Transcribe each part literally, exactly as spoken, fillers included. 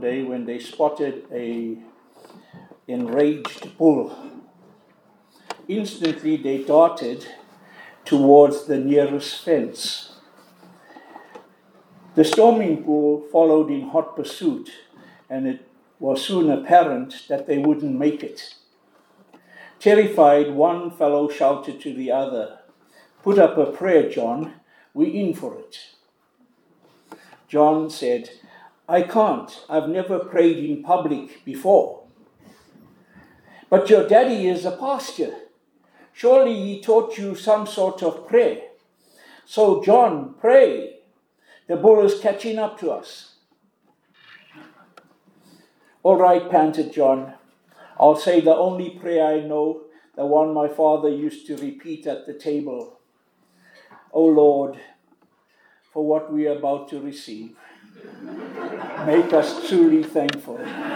day when they spotted a enraged bull. Instantly they darted towards the nearest fence. The storming bull followed in hot pursuit, and it was soon apparent that they wouldn't make it. Terrified, one fellow shouted to the other, "Put up a prayer, John. We're in for it." John said, "I can't. I've never prayed in public before." "But your daddy is a pastor. Surely he taught you some sort of prayer. So, John, pray. The bull is catching up to us." "All right," panted John. "I'll say the only prayer I know, the one my father used to repeat at the table. O Lord, for what we are about to receive, make us truly thankful."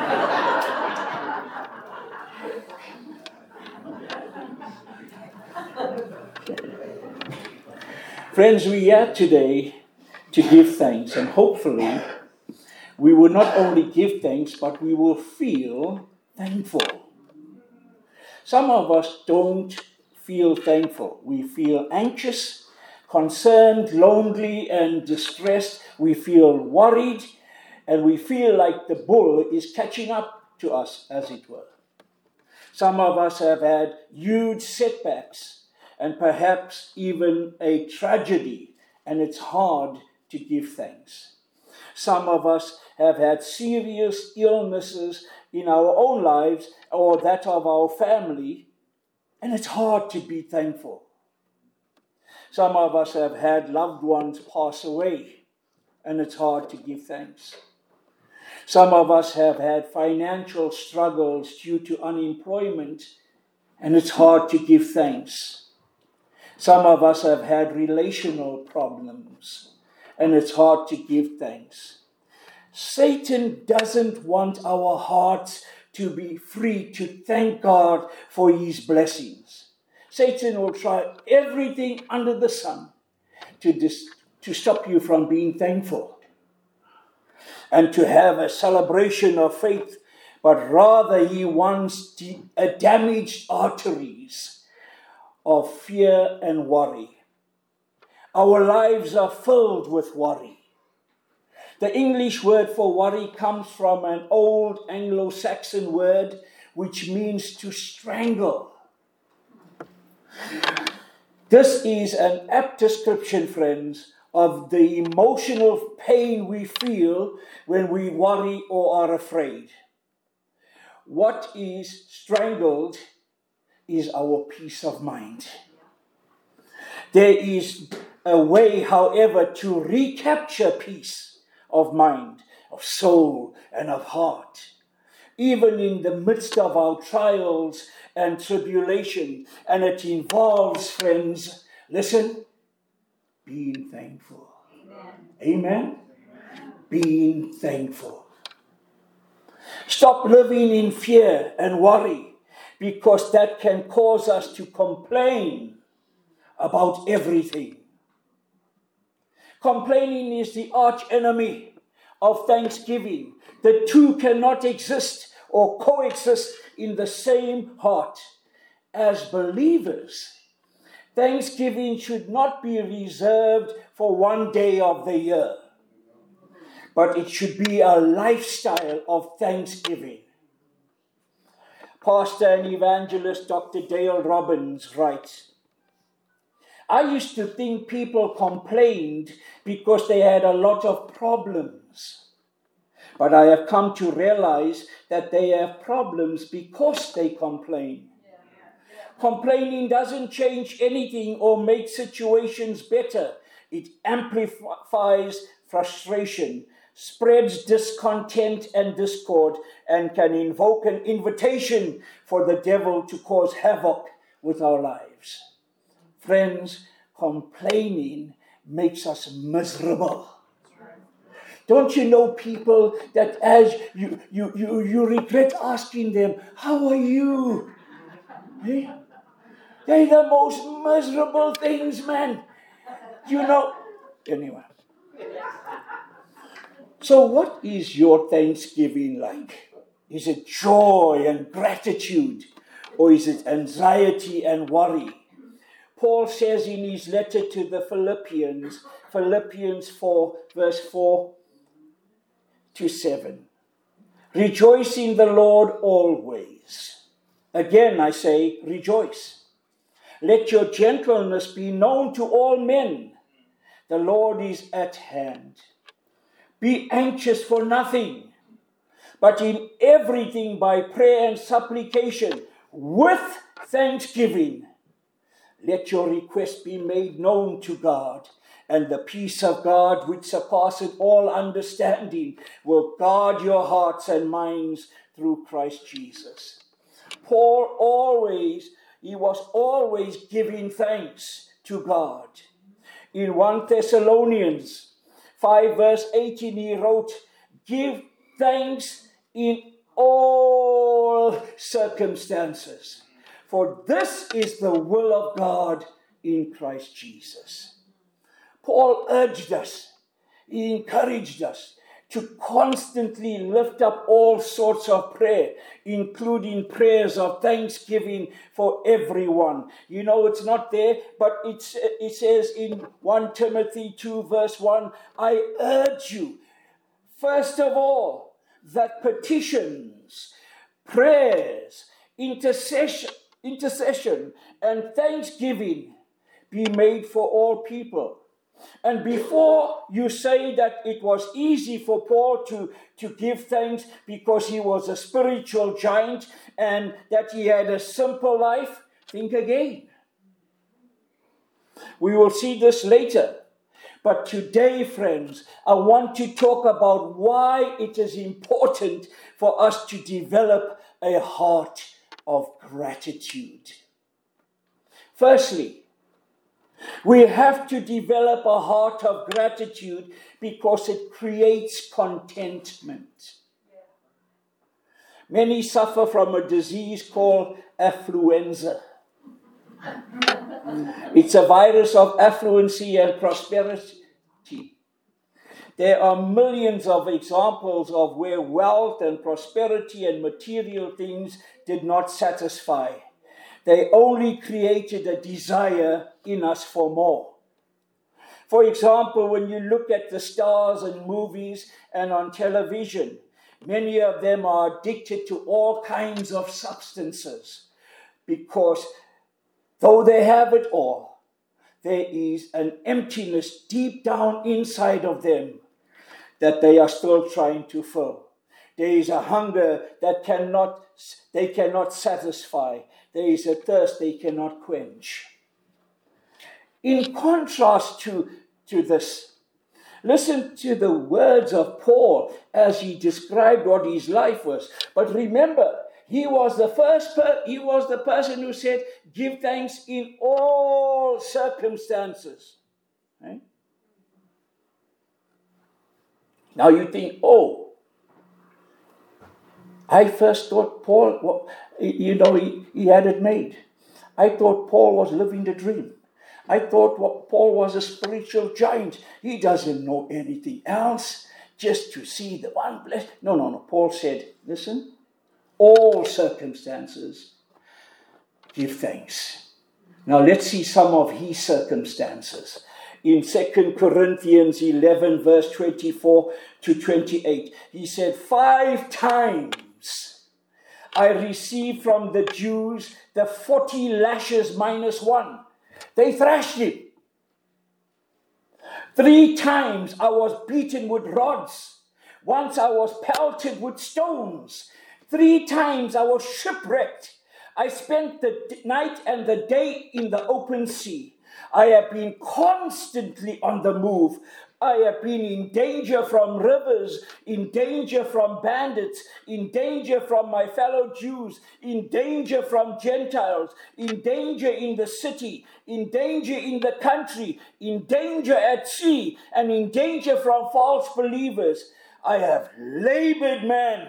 Friends, we are today to give thanks, and hopefully we will not only give thanks, but we will feel thankful. Some of us don't feel thankful. We feel anxious, concerned, lonely, and distressed. We feel worried, and we feel like the bull is catching up to us, as it were. Some of us have had huge setbacks and perhaps even a tragedy, and it's hard to give thanks. Some of us have had serious illnesses in our own lives or that of our family, and it's hard to be thankful. Some of us have had loved ones pass away, and it's hard to give thanks. Some of us have had financial struggles due to unemployment, and it's hard to give thanks. Some of us have had relational problems, and it's hard to give thanks. Satan doesn't want our hearts to be free to thank God for his blessings. Satan will try everything under the sun to, dis- to stop you from being thankful and to have a celebration of faith, but rather he wants to, uh, damaged arteries of fear and worry. Our lives are filled with worry. The English word for worry comes from an old Anglo-Saxon word which means to strangle. This is an apt description, friends, of the emotional pain we feel when we worry or are afraid. What is strangled is our peace of mind. There is a way, however, to recapture peace of mind, of soul, and of heart, even in the midst of our trials and tribulation. And it involves, friends, listen, being thankful. Amen? Amen? Being thankful. Stop living in fear and worry, because that can cause us to complain about everything. Complaining is the arch enemy of thanksgiving. The two cannot exist or coexist in the same heart. As believers, thanksgiving should not be reserved for one day of the year, but it should be a lifestyle of thanksgiving. Pastor and evangelist Doctor Dale Robbins writes, "I used to think people complained because they had a lot of problems. But I have come to realize that they have problems because they complain. Yeah. Yeah. Complaining doesn't change anything or make situations better. It amplifies frustration, spreads discontent and discord, and can invoke an invitation for the devil to cause havoc with our lives." Friends, complaining makes us miserable. Don't you know people that as you, you, you, you regret asking them, "How are you?" Hey? They're the most miserable things, man. You know, anyway. So what is your Thanksgiving like? Is it joy and gratitude, or is it anxiety and worry? Paul says in his letter to the Philippians, Philippians four, verse four to seven, rejoice in the Lord always. Again, I say, rejoice. Let your gentleness be known to all men. The Lord is at hand. Be anxious for nothing, but in everything by prayer and supplication, with thanksgiving, let your requests be made known to God, and the peace of God, which surpasseth all understanding, will guard your hearts and minds through Christ Jesus. Paul always, he was always giving thanks to God. In First Thessalonians five verse eighteen, he wrote, give thanks in all circumstances, for this is the will of God in Christ Jesus. Paul urged us, he encouraged us to constantly lift up all sorts of prayer, including prayers of thanksgiving for everyone. You know, it's not there, but it's, it says in First Timothy two verse one, I urge you, first of all, that petitions, prayers, intercession, intercession, and thanksgiving be made for all people. And before you say that it was easy for Paul to, to give thanks because he was a spiritual giant and that he had a simple life, think again. We will see this later. But today, friends, I want to talk about why it is important for us to develop a heart of gratitude. Firstly, we have to develop a heart of gratitude because it creates contentment. Many suffer from a disease called affluenza. It's a virus of affluency and prosperity. There are millions of examples of where wealth and prosperity and material things did not satisfy. They only created a desire in us for more. For example, when you look at the stars in movies and on television, many of them are addicted to all kinds of substances because though they have it all, there is an emptiness deep down inside of them that they are still trying to fill. There is a hunger that cannot they cannot satisfy. There is a thirst they cannot quench. In contrast to, to this, listen to the words of Paul as he described what his life was. But remember, he was the first per- he was the person who said, give thanks in all circumstances. Right? Now you think, oh, I first thought Paul, well, you know, he, he had it made. I thought Paul was living the dream. I thought what Paul was a spiritual giant. He doesn't know anything else, just to see the one blessed. No, no, no. Paul said, listen, all circumstances, give thanks. Now let's see some of his circumstances. In Second Corinthians eleven, verse twenty-four to twenty-eight, he said, five times I received from the Jews the forty lashes minus one. They thrashed him. Three times I was beaten with rods. Once I was pelted with stones. Three times I was shipwrecked. I spent the night and the day in the open sea. I have been constantly on the move. I have been in danger from rivers, in danger from bandits, in danger from my fellow Jews, in danger from Gentiles, in danger in the city, in danger in the country, in danger at sea, and in danger from false believers. I have labored, man.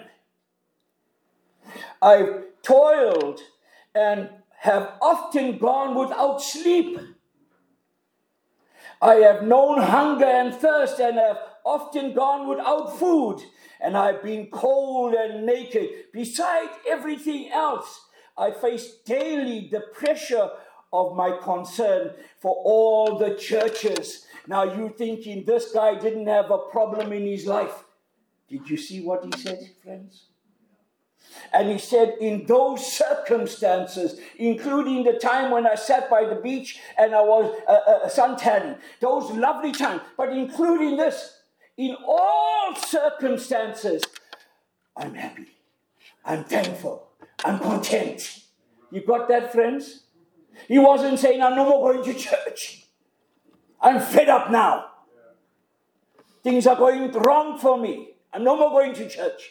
I've toiled and have often gone without sleep. I have known hunger and thirst and have often gone without food, and I've been cold and naked. Besides everything else, I face daily the pressure of my concern for all the churches. Now you thinking this guy didn't have a problem in his life. Did you see what he said, friends? And he said, in those circumstances, including the time when I sat by the beach and I was uh, uh, suntanning, those lovely times, but including this, in all circumstances, I'm happy, I'm thankful, I'm content. You got that, friends? He wasn't saying, I'm no more going to church. I'm fed up now. Things are going wrong for me. I'm no more going to church.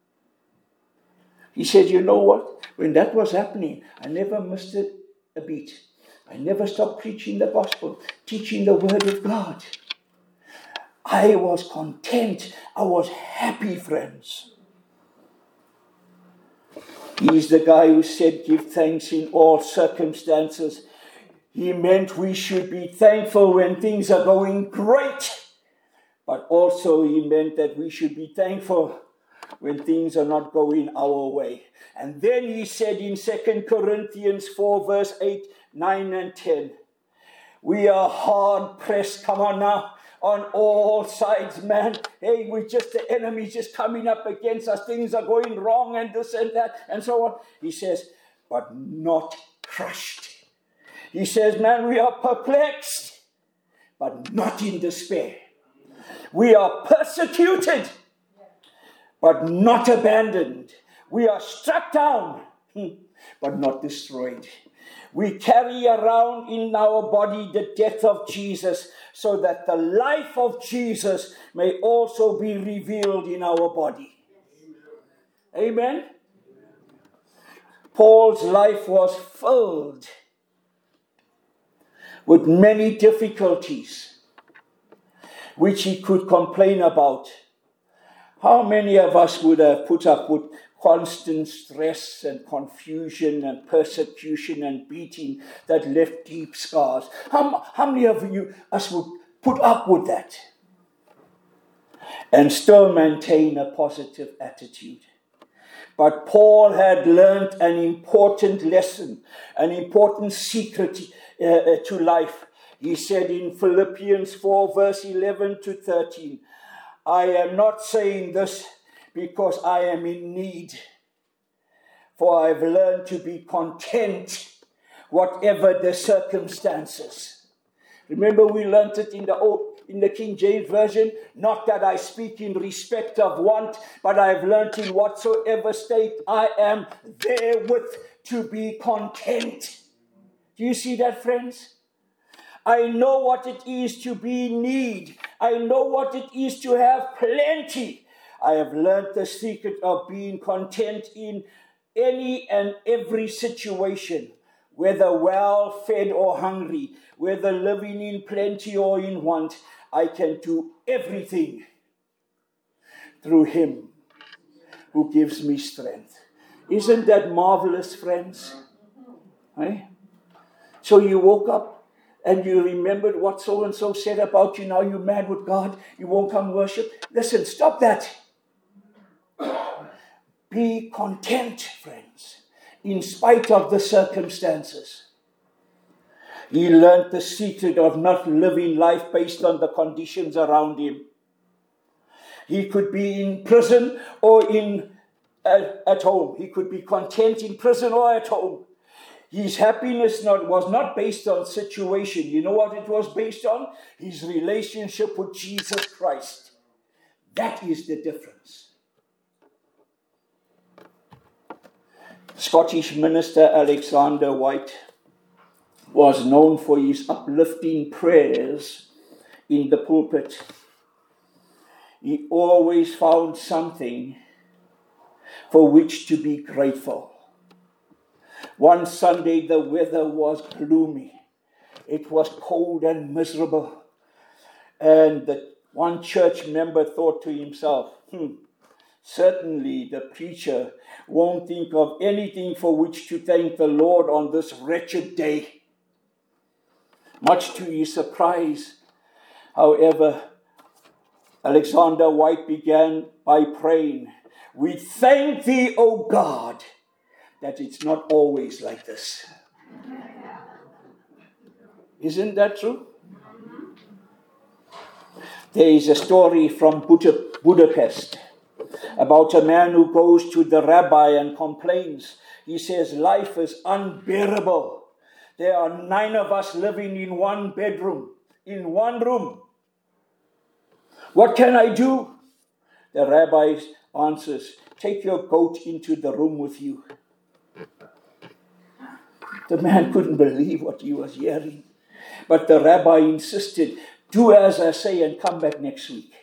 He said, you know what? When that was happening, I never missed it a beat. I never stopped preaching the gospel, teaching the word of God. I was content. I was happy, friends. He's the guy who said, give thanks in all circumstances. He meant we should be thankful when things are going great. But also he meant that we should be thankful when things are not going our way. And then he said in Second Corinthians four, verse eight, nine, and ten, we are hard pressed, come on now, on all sides, man. Hey, we just, the enemy's just coming up against us. Things are going wrong and this and that and so on. He says, but not crushed. He says, man, we are perplexed, but not in despair. We are persecuted, but not abandoned. We are struck down, but not destroyed. We carry around in our body the death of Jesus, so that the life of Jesus may also be revealed in our body. Amen? Paul's life was filled with many difficulties, which he could complain about. How many of us would have put up with constant stress and confusion and persecution and beating that left deep scars? How, how many of you us would put up with that and still maintain a positive attitude? But Paul had learned an important lesson, an important secret uh, to life. He said in Philippians four, verse eleven to thirteen, I am not saying this because I am in need, for I've learned to be content, whatever the circumstances. Remember, we learned it in the old, in the King James Version. Not that I speak in respect of want, but I've learned in whatsoever state I am therewith to be content. Do you see that, friends? I know what it is to be in need. I know what it is to have plenty. I have learned the secret of being content in any and every situation, whether well-fed or hungry, whether living in plenty or in want. I can do everything through him who gives me strength. Isn't that marvelous, friends? Right? So you woke up and you remembered what so-and-so said about you. Now you're mad with God. You won't come worship. Listen, stop that. Be content, friends, in spite of the circumstances. He learned the secret of not living life based on the conditions around him. He could be in prison or in uh, at home. He could be content in prison or at home. His happiness not, was not based on situation. You know what it was based on? His relationship with Jesus Christ. That is the difference. Scottish minister Alexander White was known for his uplifting prayers in the pulpit. He always found something for which to be grateful. One Sunday the weather was gloomy. It was cold and miserable. And the one church member thought to himself, hmm, certainly the preacher won't think of anything for which to thank the Lord on this wretched day. Much to his surprise, however, Alexander White began by praying, "We thank thee, O God, that it's not always like this." Isn't that true? There is a story from Budapest about a man who goes to the rabbi and complains. He says, "Life is unbearable. There are nine of us living in one bedroom, in one room. What can I do?" The rabbi answers, "Take your goat into the room with you." The man couldn't believe what he was hearing. But the rabbi insisted, "Do as I say and come back next week."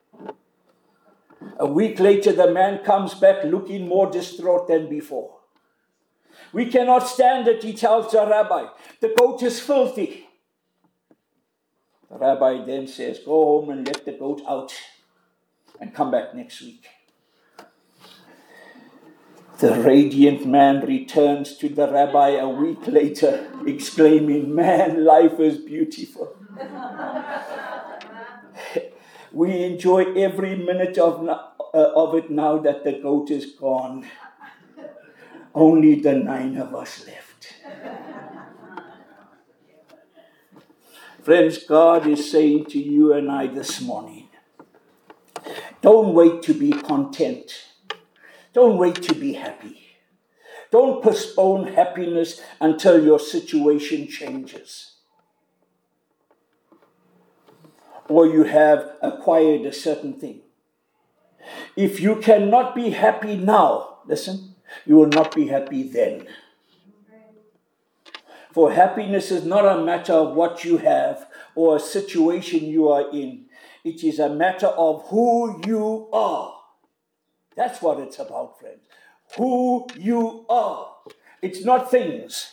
A week later, the man comes back looking more distraught than before. "We cannot stand it," he tells the rabbi. "The goat is filthy." The rabbi then says, "Go home and let the goat out and come back next week." The radiant man returns to the rabbi a week later, exclaiming, "Man, life is beautiful. We enjoy every minute of, uh, of it now that the goat is gone. Only the nine of us left." Friends, God is saying to you and I this morning, don't wait to be content. Don't wait to be happy. Don't postpone happiness until your situation changes, or you have acquired a certain thing. If you cannot be happy now, listen, you will not be happy then. For happiness is not a matter of what you have or a situation you are in. It is a matter of who you are. That's what it's about, friends. Who you are. It's not things.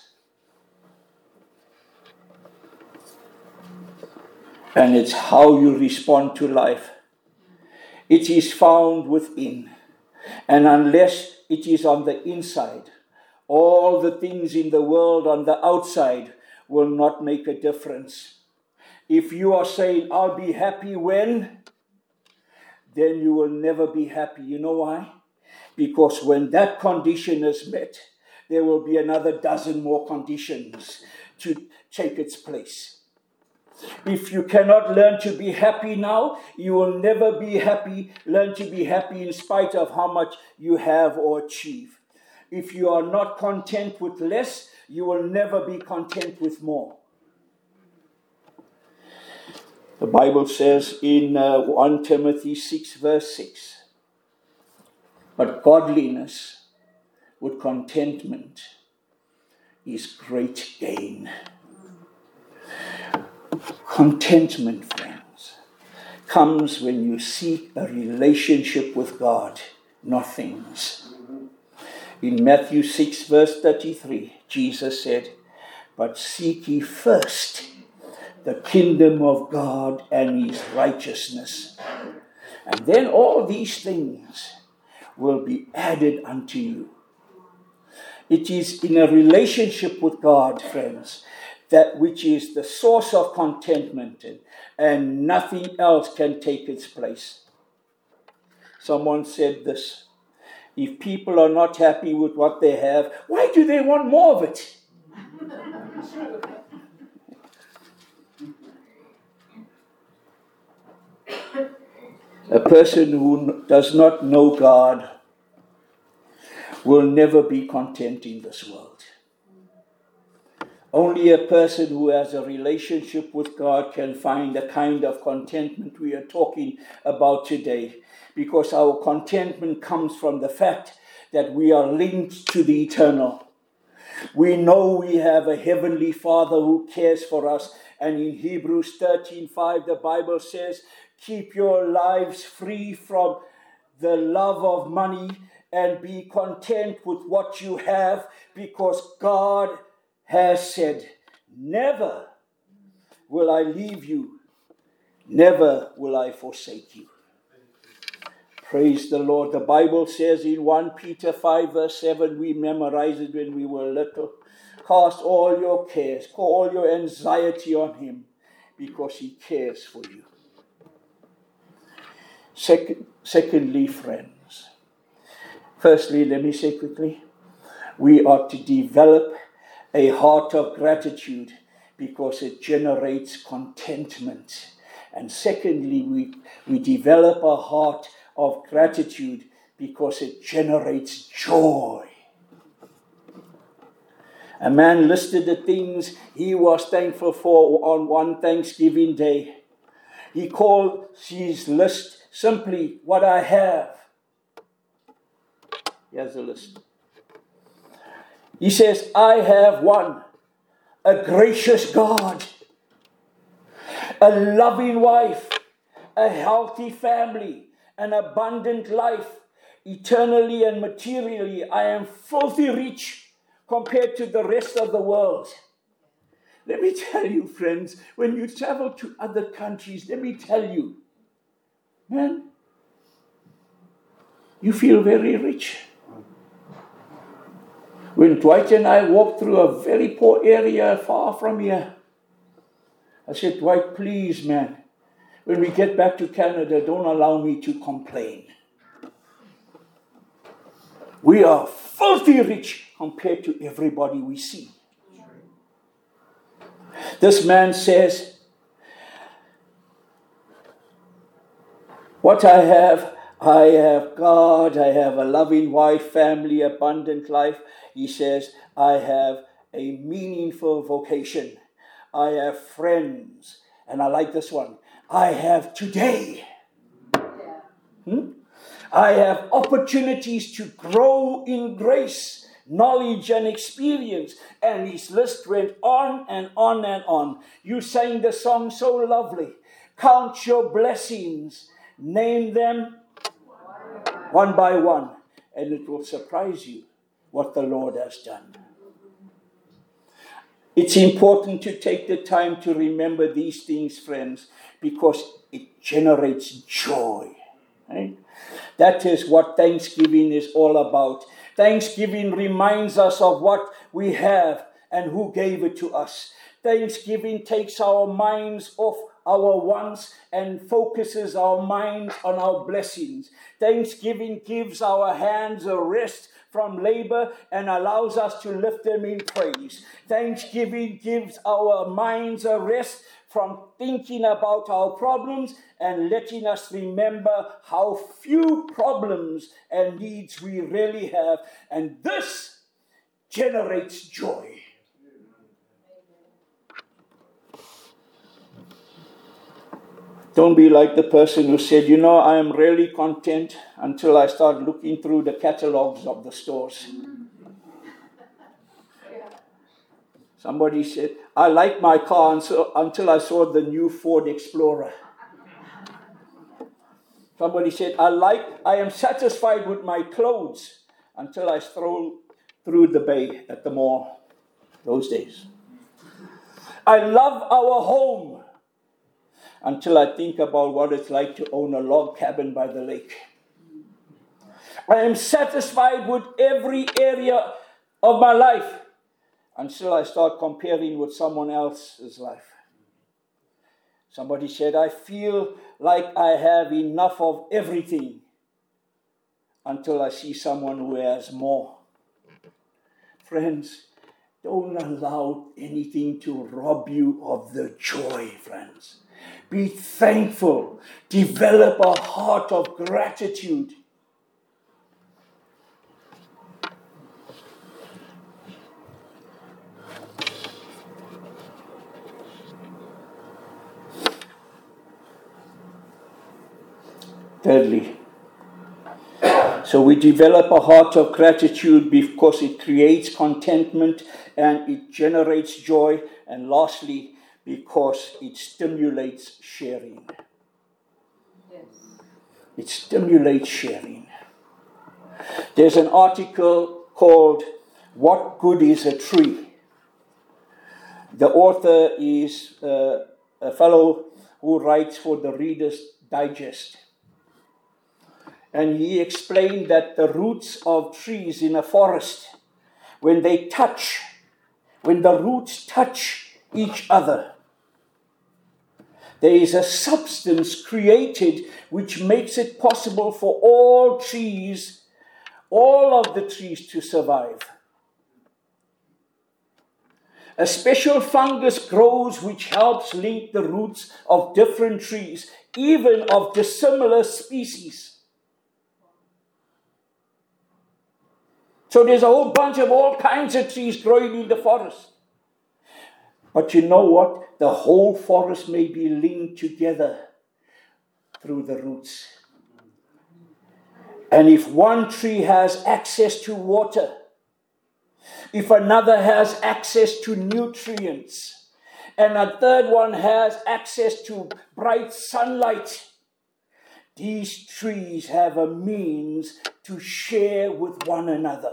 And it's how you respond to life. It is found within. And unless it is on the inside, all the things in the world on the outside will not make a difference. If you are saying, "I'll be happy when," then you will never be happy. You know why? Because when that condition is met, there will be another dozen more conditions to take its place. If you cannot learn to be happy now, you will never be happy, learn to be happy in spite of how much you have or achieve. If you are not content with less, you will never be content with more. The Bible says in uh, First Timothy six verse six, "But godliness with contentment is great gain." Contentment, friends, comes when you seek a relationship with God, not things. In Matthew six verse thirty-three, Jesus said, "But seek ye first the kingdom of God and his righteousness, and then all these things will be added unto you." It is in a relationship with God, friends, that which is the source of contentment, and, and nothing else can take its place. Someone said this: if people are not happy with what they have, why do they want more of it? A person who does not know God will never be content in this world. Only a person who has a relationship with God can find the kind of contentment we are talking about today, because our contentment comes from the fact that we are linked to the eternal. We know we have a heavenly Father who cares for us, and in Hebrews thirteen five the Bible says, "Keep your lives free from the love of money and be content with what you have, because God has said, never will I leave you, never will I forsake you." Praise the Lord. The Bible says in First Peter five verse seven, we memorized it when we were little, "Cast all your cares, all your anxiety on him, because he cares for you." Second, secondly, friends. Firstly, let me say quickly, we are to develop a heart of gratitude because it generates contentment. And secondly, we, we develop a heart of gratitude because it generates joy. A man listed the things he was thankful for on one Thanksgiving day. He called his list simply what I have. Here's the list. He says, I have one, a gracious God, a loving wife, a healthy family, an abundant life. Eternally and materially, I am filthy rich compared to the rest of the world. Let me tell you, friends, when you travel to other countries, let me tell you, man, you feel very rich. When Dwight and I walked through a very poor area far from here, I said, Dwight, please, man, when we get back to Canada, don't allow me to complain. We are filthy rich compared to everybody we see. This man says, what I have, I have God, I have a loving wife, family, abundant life. He says, I have a meaningful vocation. I have friends. And I like this one. I have today. Yeah. Hmm? I have opportunities to grow in grace, knowledge and experience. And his list went on and on and on. You sang the song so lovely. Count your blessings. Name them one by one. And it will surprise you what the Lord has done. It's important to take the time to remember these things, friends, because it generates joy. Right? That is what Thanksgiving is all about. Thanksgiving reminds us of what we have and who gave it to us. Thanksgiving takes our minds off our wants and focuses our minds on our blessings. Thanksgiving gives our hands a rest from labor and allows us to lift them in praise. Thanksgiving gives our minds a rest from thinking about our problems and letting us remember how few problems and needs we really have. And this generates joy. Don't be like the person who said, you know, I am really content until I start looking through the catalogs of the stores. Somebody said, I like my car until, until I saw the new Ford Explorer. Somebody said, I like, I am satisfied with my clothes until I stroll through the bay at the mall. Those days. I love our home until I think about what it's like to own a log cabin by the lake. I am satisfied with every area of my life until I start comparing with someone else's life. Somebody said, I feel like I have enough of everything until I see someone who has more. Friends, don't allow anything to rob you of the joy, friends. Be thankful. Develop a heart of gratitude. Thirdly, so we develop a heart of gratitude because it creates contentment and it generates joy. And lastly, because it stimulates sharing. Yes. It stimulates sharing. There's an article called What Good is a Tree? The author is uh, a fellow who writes for the Reader's Digest. And he explained that the roots of trees in a forest, when they touch, when the roots touch each other, There is a substance created which makes it possible for all trees, all of the trees to survive. A special fungus grows which helps link the roots of different trees, even of dissimilar species. So there's a whole bunch of all kinds of trees growing in the forest. But you know what? The whole forest may be linked together through the roots. And if one tree has access to water, if another has access to nutrients, and a third one has access to bright sunlight, these trees have a means to share with one another.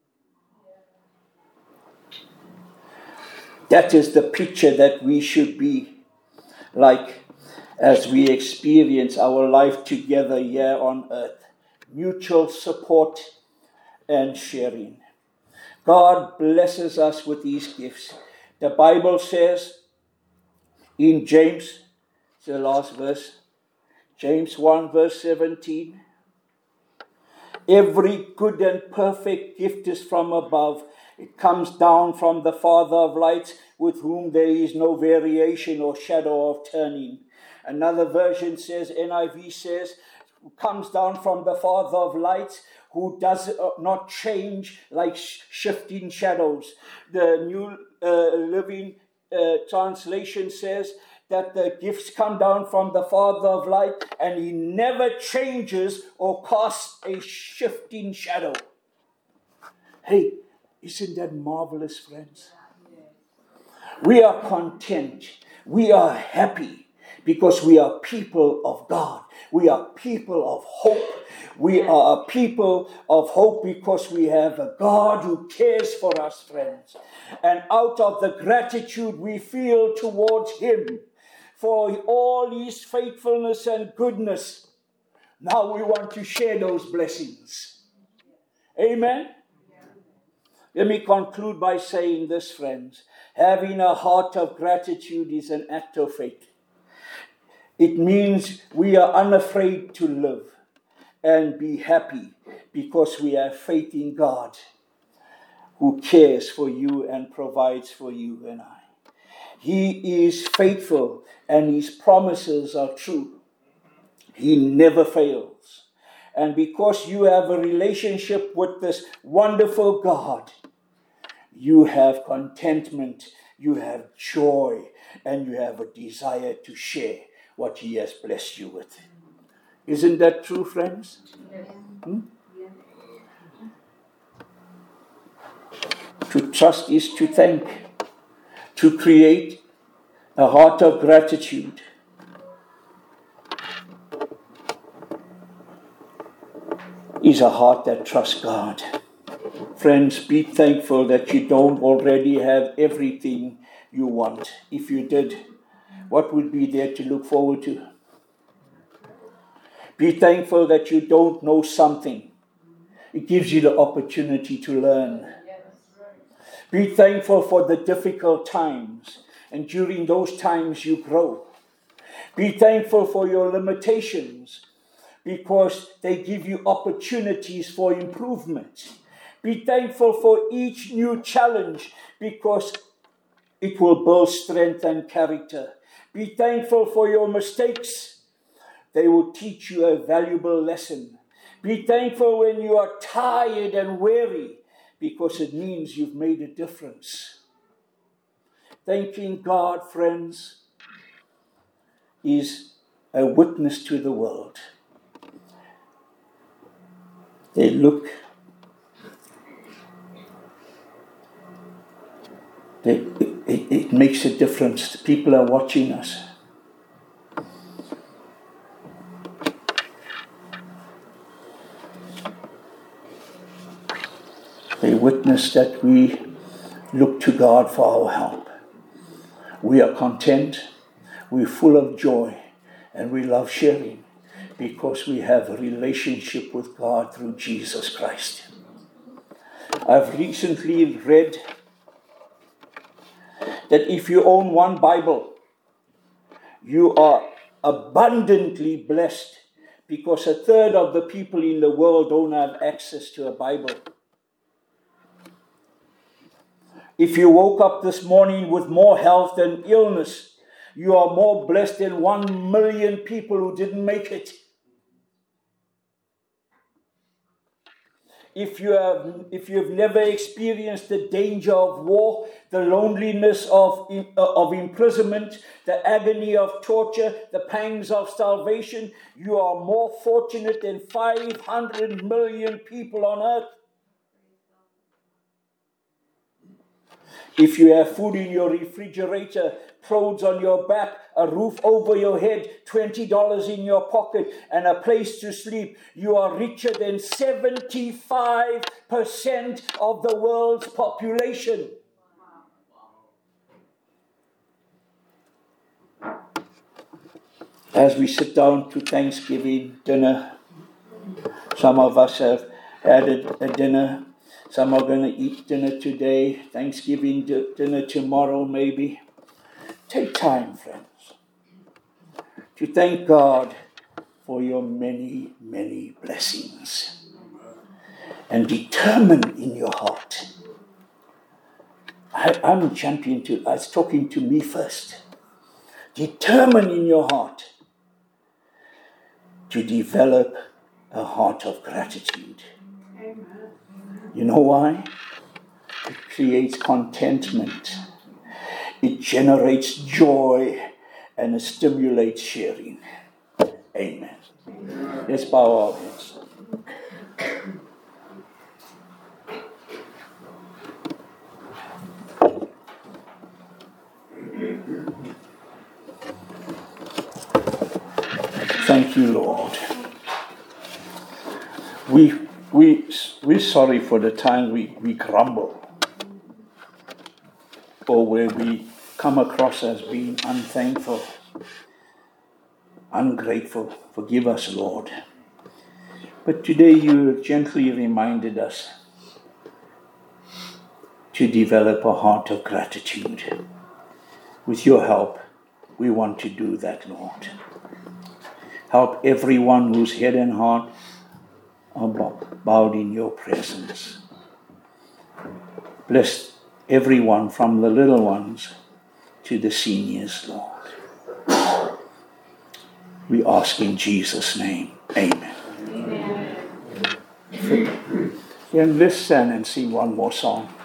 That is the picture that we should be like as we experience our life together here on earth. Mutual support and sharing. God blesses us with these gifts. The Bible says in James, it's the last verse, James one verse seventeen, every good and perfect gift is from above. It comes down from the Father of lights, with whom there is no variation or shadow of turning. Another version says, N I V says, comes down from the Father of lights, who does not change like shifting shadows. The New uh, Living uh, Translation says that the gifts come down from the Father of light, and he never changes or casts a shifting shadow. Hey, isn't that marvelous, friends? We are content. We are happy because we are people of God. We are people of hope. We are a people of hope because we have a God who cares for us, friends. And out of the gratitude we feel towards him for all his faithfulness and goodness, now we want to share those blessings. Amen? Let me conclude by saying this, friends. Having a heart of gratitude is an act of faith. It means we are unafraid to live and be happy because we have faith in God who cares for you and provides for you and I. He is faithful and his promises are true. He never fails. And because you have a relationship with this wonderful God, you have contentment, you have joy, and you have a desire to share what he has blessed you with. Isn't that true, friends? Yes. Hmm? To trust is to thank, to create a heart of gratitude. Is a heart that trusts God. Friends, be thankful that you don't already have everything you want. If you did, what would be there to look forward to? Be thankful that you don't know something. It gives you the opportunity to learn. Be thankful for the difficult times, and during those times you grow. Be thankful for your limitations, because they give you opportunities for improvement. Be thankful for each new challenge, because it will build strength and character. Be thankful for your mistakes. They will teach you a valuable lesson. Be thankful when you are tired and weary, because it means you've made a difference. Thanking God, friends, is a witness to the world. They look, they, it, it makes a difference. People are watching us. They witness that we look to God for our help. We are content, we're full of joy, and we love sharing because we have a relationship with God through Jesus Christ. I've recently read that if you own one Bible, You are abundantly blessed because a third of the people in the world don't have access to a Bible. If you woke up this morning with more health than illness, you are more blessed than one million people who didn't make it. If you have, if you have never experienced the danger of war, the loneliness of, of imprisonment, the agony of torture, the pangs of starvation, you are more fortunate than five hundred million people on earth. If you have food in your refrigerator, clothes on your back, a roof over your head, twenty dollars in your pocket, and a place to sleep, you are richer than seventy-five percent of the world's population. As we sit down to Thanksgiving dinner, some of us have had a, a dinner. Some are going to eat dinner today, Thanksgiving d- dinner tomorrow maybe. Take time, friends, to thank God for your many, many blessings. And determine in your heart. I, I'm a champion to, I was talking to me first. Determine in your heart to develop a heart of gratitude. Amen. You know why? It creates contentment. It generates joy and it stimulates sharing. Amen. Amen. Let's bow our heads. Thank you, Lord. We, we, we're sorry for the time we, we grumble or where we come across as being unthankful, ungrateful. Forgive us, Lord. But today you gently reminded us to develop a heart of gratitude. With your help, we want to do that, Lord. Help everyone whose head and heart are bowed in your presence. Bless everyone from the little ones to the seniors, Lord. We ask in Jesus' name. Amen. Amen. Then let's stand and sing one more song.